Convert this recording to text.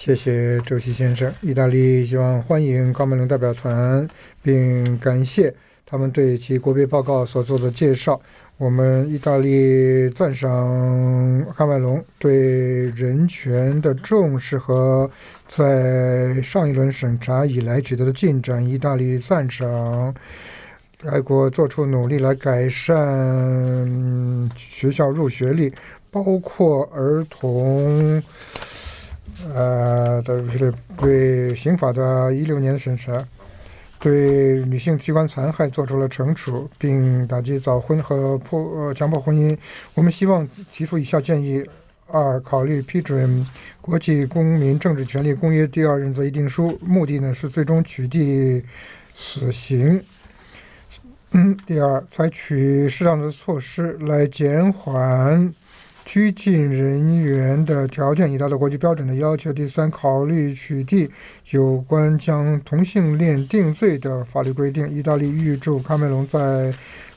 谢谢周琦先生。意大利希望欢迎高梅隆代表团，并感谢他们对其国别报告所做的介绍。我们意大利赞赏卡梅隆对人权的重视和在上一轮审查以来取得的进展。意大利赞赏该国做出努力来改善学校入学率，包括儿童。对刑法的16年的审查，对女性器官残害做出了惩处，并打击早婚和强迫婚姻。我们希望提出以下建议：二、考虑批准国际公民政治权利公约第二任则议定书，目的呢是最终取缔死刑。第二，采取适当的措施来减缓拘禁人员的条件，以达到国际标准的要求。第三，考虑取缔有关将同性恋定罪的法律规定。意大利预祝卡梅隆在